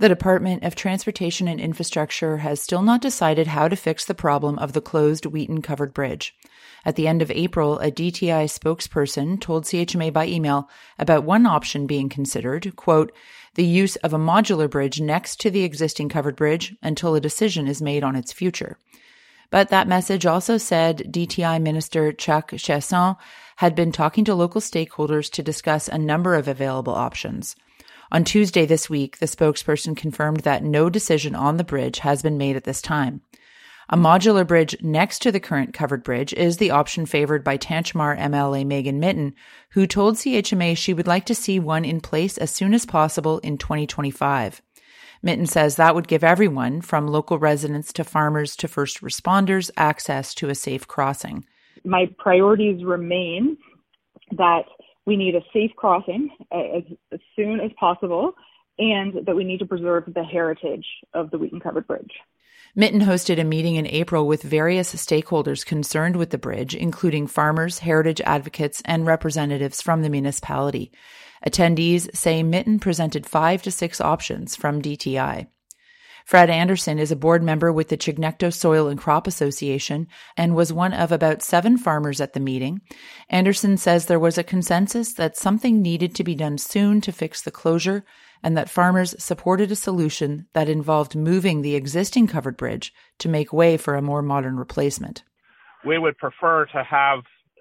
The Department of Transportation and Infrastructure has still not decided how to fix the problem of the closed Wheaton-covered bridge. At the end of April, a DTI spokesperson told CHMA by email about one option being considered, quote, the use of a modular bridge next to the existing covered bridge until a decision is made on its future. But that message also said DTI Minister Chuck Chasson had been talking to local stakeholders to discuss a number of available options. On Tuesday this week, the spokesperson confirmed that no decision on the bridge has been made at this time. A modular bridge next to the current covered bridge is the option favored by Tantramar MLA Megan Mitton, who told CHMA she would like to see one in place as soon as possible in 2025. Mitton says that would give everyone, from local residents to farmers to first responders, access to a safe crossing. My priorities remain that we need a safe crossing as soon as possible, and that we need to preserve the heritage of the Wheaton-covered bridge. Mitton hosted a meeting in April with various stakeholders concerned with the bridge, including farmers, heritage advocates, and representatives from the municipality. Attendees say Mitton presented 5 to 6 options from DTI. Fred Anderson is a board member with the Chignecto Soil and Crop Association and was one of about 7 farmers at the meeting. Anderson says there was a consensus that something needed to be done soon to fix the closure, and that farmers supported a solution that involved moving the existing covered bridge to make way for a more modern replacement. We would prefer to have,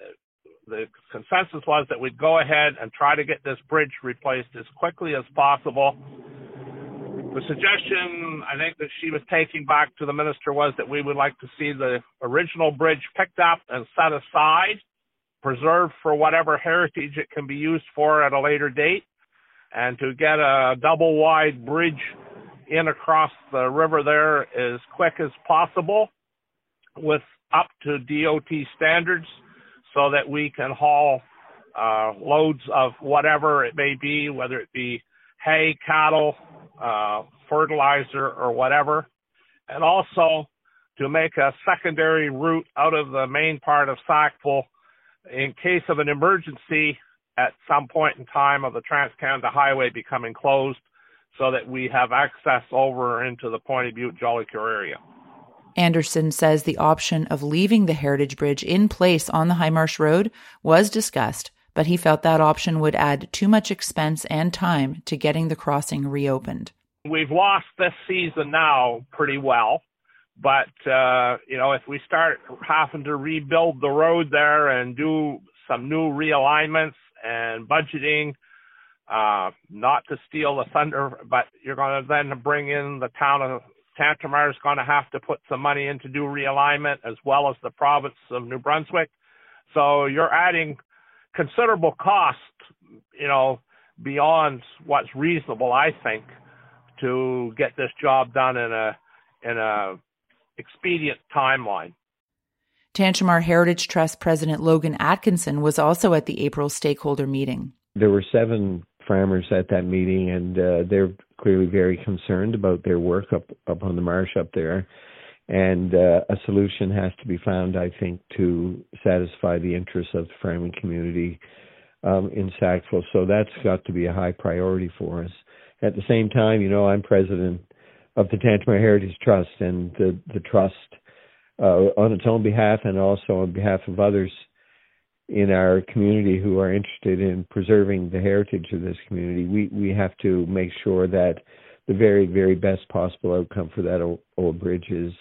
the consensus was that we'd go ahead and try to get this bridge replaced as quickly as possible. The suggestion, I think, that she was taking back to the minister was that we would like to see the original bridge picked up and set aside, preserved for whatever heritage it can be used for at a later date, and to get a double-wide bridge in across the river there as quick as possible with up to DOT standards so that we can haul loads of whatever it may be, whether it be hay, cattle, fertilizer, or whatever, and also to make a secondary route out of the main part of Sackville in case of an emergency at some point in time of the Trans-Canada Highway becoming closed, so that we have access over into the Pointy Butte Jollycure area. Anderson says the option of leaving the Heritage Bridge in place on the High Marsh Road was discussed, but he felt that option would add too much expense and time to getting the crossing reopened. We've lost this season now pretty well, but, if we start having to rebuild the road there and do some new realignments and budgeting, not to steal the thunder, but you're going to then bring in the town of Tantramar is going to have to put some money in to do realignment, as well as the province of New Brunswick. So you're adding considerable cost, beyond what's reasonable, I think, to get this job done in a expedient timeline. Tantramar Heritage Trust President Logan Atkinson was also at the April stakeholder meeting. There were 7 farmers at that meeting, and they're clearly very concerned about their work up on the marsh up there. And a solution has to be found, I think, to satisfy the interests of the farming community in Sackville. So that's got to be a high priority for us. At the same time, I'm president of the Tantramar Heritage Trust, and the trust, on its own behalf and also on behalf of others in our community who are interested in preserving the heritage of this community, we have to make sure that the very, very best possible outcome for that old bridge is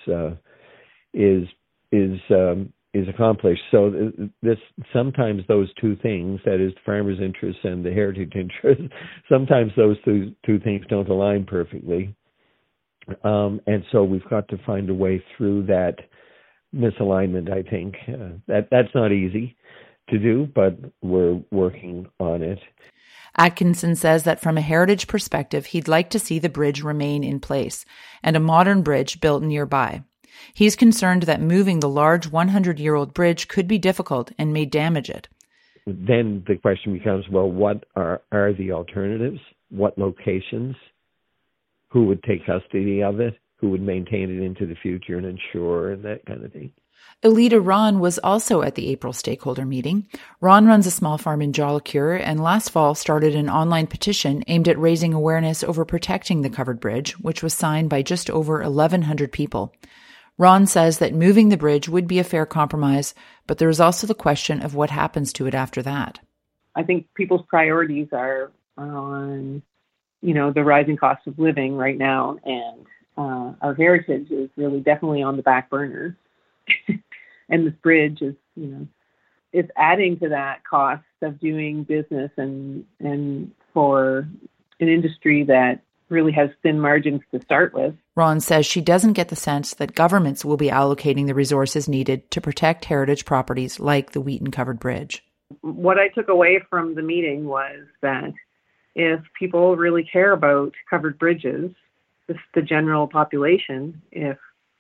accomplished. So sometimes those two things, that is the farmers' interests and the heritage interests, sometimes those two things don't align perfectly. And so we've got to find a way through that misalignment, I think. That's not easy to do, but we're working on it. Atkinson says that from a heritage perspective, he'd like to see the bridge remain in place and a modern bridge built nearby. He's concerned that moving the large 100-year-old bridge could be difficult and may damage it. Then the question becomes, well, what are the alternatives? What locations? Who would take custody of it? who would maintain it into the future and insure and that kind of thing. Elida Ron was also at the April stakeholder meeting. Ron runs a small farm in Jolicoeur and last fall started an online petition aimed at raising awareness over protecting the covered bridge, which was signed by just over 1,100 people. Ron says that moving the bridge would be a fair compromise, but there is also the question of what happens to it after that. I think people's priorities are on, the rising cost of living right now, and our heritage is really definitely on the back burner. And this bridge is, it's adding to that cost of doing business and for an industry that really has thin margins to start with. Ron says she doesn't get the sense that governments will be allocating the resources needed to protect heritage properties like the Wheaton Covered Bridge. What I took away from the meeting was that if people really care about covered bridges, the general population, if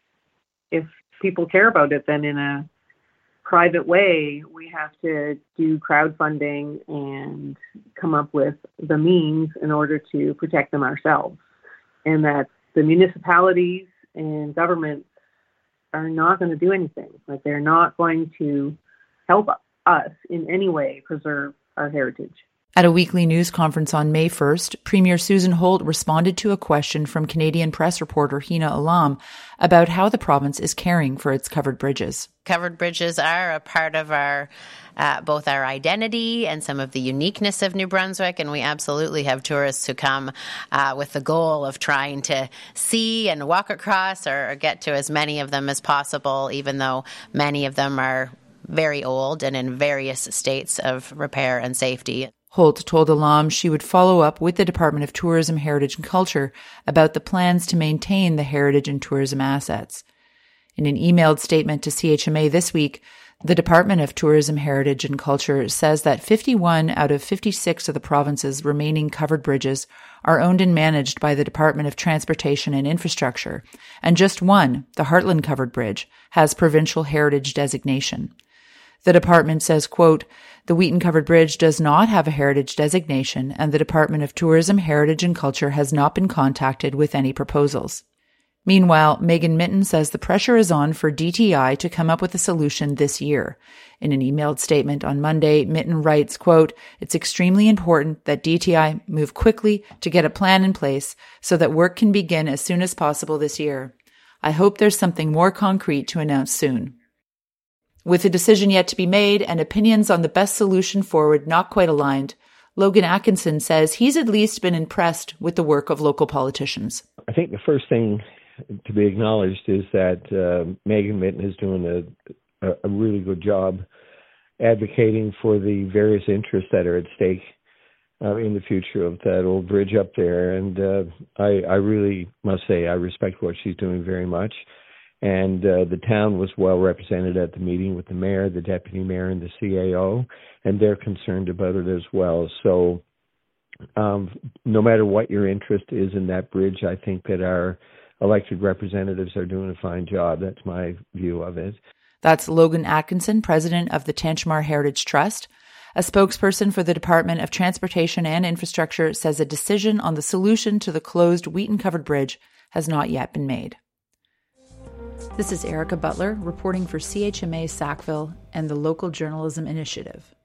people care about it, then in a private way, we have to do crowdfunding and come up with the means in order to protect them ourselves. And that the municipalities and governments are not going to do anything. Like, they're not going to help us in any way preserve our heritage. At a weekly news conference on May 1st, Premier Susan Holt responded to a question from Canadian press reporter Hina Alam about how the province is caring for its covered bridges. Covered bridges are a part of our both our identity and some of the uniqueness of New Brunswick, and we absolutely have tourists who come with the goal of trying to see and walk across or get to as many of them as possible, even though many of them are very old and in various states of repair and safety. Holt told Alam she would follow up with the Department of Tourism, Heritage and Culture about the plans to maintain the heritage and tourism assets. In an emailed statement to CHMA this week, the Department of Tourism, Heritage and Culture says that 51 out of 56 of the province's remaining covered bridges are owned and managed by the Department of Transportation and Infrastructure, and just one, the Heartland Covered Bridge, has provincial heritage designation. The department says, quote, "The Wheaton Covered Bridge does not have a heritage designation, and the Department of Tourism, Heritage and Culture has not been contacted with any proposals." Meanwhile, Megan Mitton says the pressure is on for DTI to come up with a solution this year. In an emailed statement on Monday, Mitton writes, quote, "It's extremely important that DTI move quickly to get a plan in place so that work can begin as soon as possible this year. I hope there's something more concrete to announce soon." With a decision yet to be made and opinions on the best solution forward not quite aligned, Logan Atkinson says he's at least been impressed with the work of local politicians. I think the first thing to be acknowledged is that Megan Mitton is doing a really good job advocating for the various interests that are at stake in the future of that old bridge up there. And I really must say I respect what she's doing very much. And the town was well represented at the meeting with the mayor, the deputy mayor, and the CAO, and they're concerned about it as well. So no matter what your interest is in that bridge, I think that our elected representatives are doing a fine job. That's my view of it. That's Logan Atkinson, president of the Tantramar Heritage Trust. A spokesperson for the Department of Transportation and Infrastructure says a decision on the solution to the closed Wheaton Covered Bridge has not yet been made. This is Erica Butler reporting for CHMA Sackville and the Local Journalism Initiative.